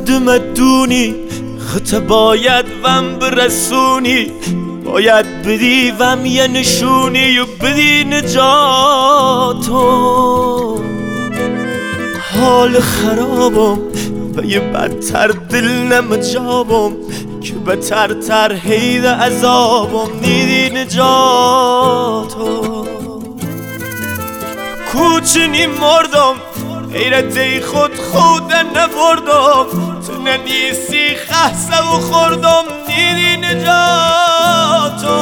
مدونی خط باید وم برسونی، باید بدی وم یه نشونی و بدی نجاتو. حال خرابم و یه بدتر دل نمجابم که بتر تر هید عذابم دیدی نجاتو. کوچنی مردم غیرت خود نبردم، تو ننیسی خحسه و خوردم دیدی نجاتو.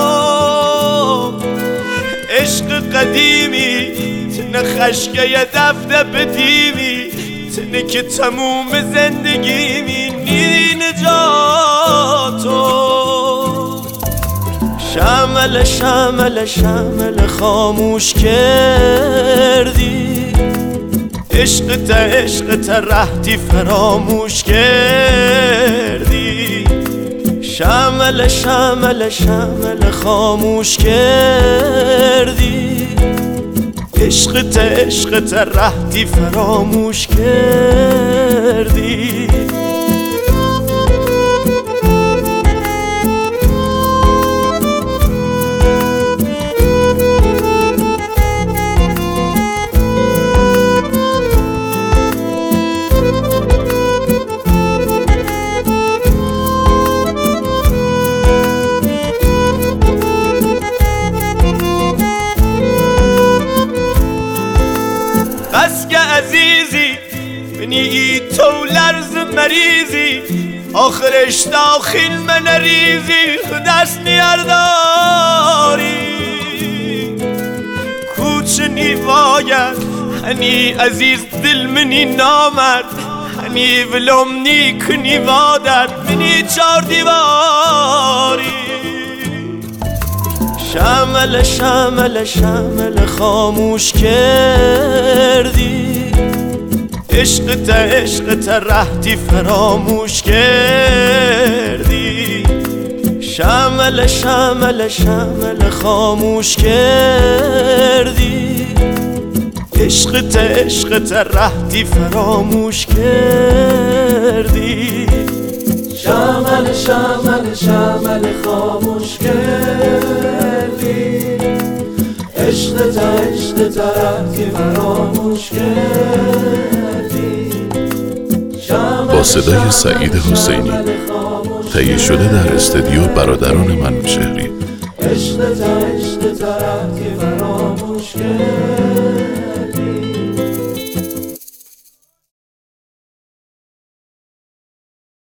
عشق قدیمی تنه خشکه یه دفته دیمی، تنه که تموم زندگیمی دیدی نجاتو. شمل شمل شمل خاموش کردی، عشقت رهتی فراموش کردی. شمل شمل شمل خاموش کردی، عشقت رهتی فراموش کردی. بس که عزیزی منی تو لرز مریضی، آخرش داخل من ریزی دست نیارداری. کوچنی باید هنی عزیز دل منی نامرد، هنی ولم نی کنی وادر منی چار دیواری. شمل شمل شمل خاموش کردی، عشقت رهتی فراموش کردی. شمل شمل شمل خاموش کردی، عشقت رهتی فراموش کردی. شمل شمل شمل خاموش کردی، عشقت رهتی فراموش کردی. با صدای سعید حسینی تهیه شده در استودیو برادران منوچهری. عشقت رهتی فراموش کردی.